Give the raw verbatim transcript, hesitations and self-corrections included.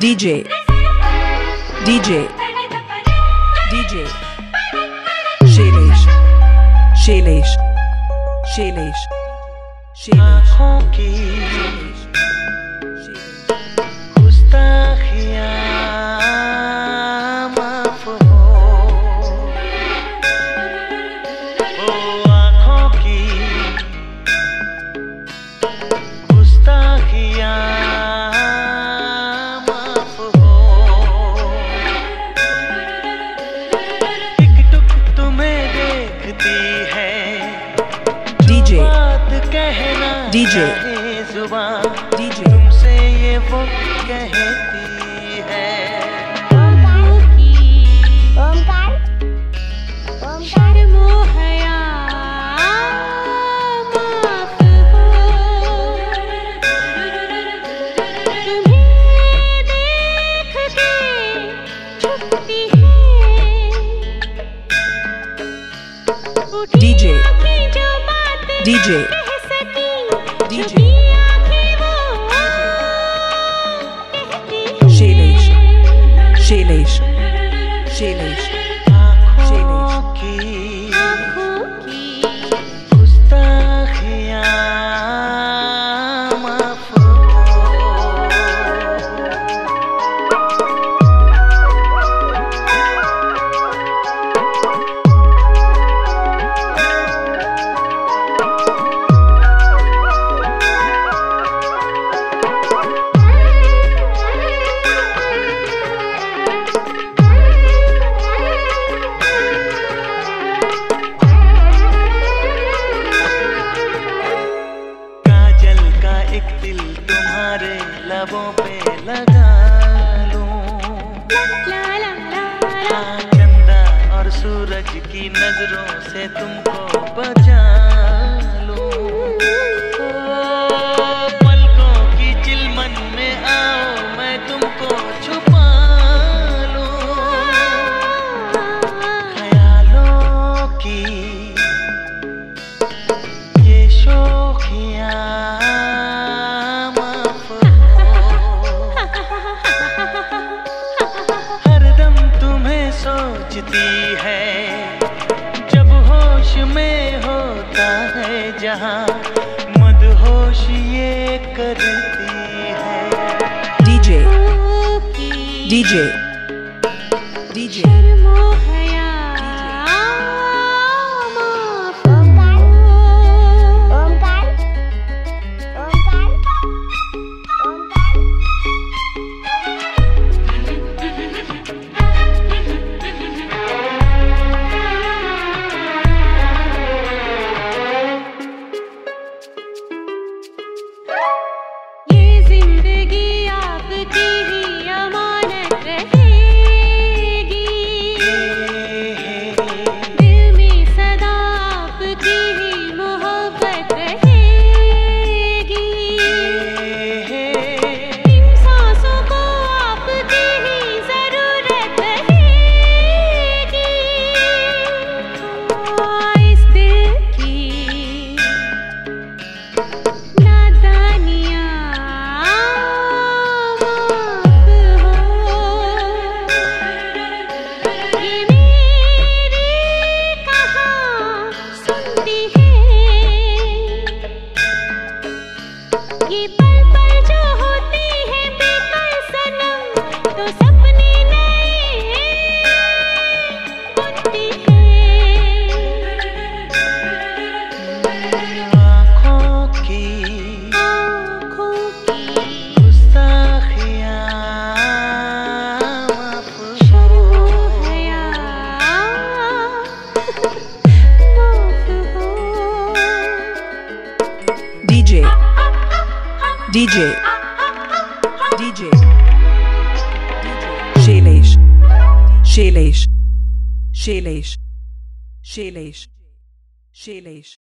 DJ DJ DJ Shailesh Shailesh Shailesh Shailesh आँखों की गुस्ताखियाँ माफ हो, ओ आँखों की गुस्ताखियाँ माफ हो। एक टुक तुम्हें देखती है DJ कहना DJ जुबान DJ तुमसे ये वो कहती है। ओमकार शर्मो हया माफ हो, तुम्हें देख के छुपती है DJ जो बात DJ DJ Shailesh Shailesh Shailesh आँखों की गुस्ताखियाँ माफ हो। एक दिल तुम्हारे लबों पे लगा लूं, हाँ चंदा और सूरज की नजरों से तुमको बचा लूं। पलकों की चिलमन में आओ मैं तुमको छुपा लूं। ख्यालों की ये शौकियाँ सोचती है जब होश में होता है जहाँ मदहोश ये करती है। DJ DJ DJ ये पल पल जो होती है बेकर सनम तो सपने नए बुनती है। आँखों की आँखों की गुस्ताखियाँ माफ शर्मो हया माफ हो। DJ DJ DJ Shailesh Shailesh Shailesh Shailesh Shailesh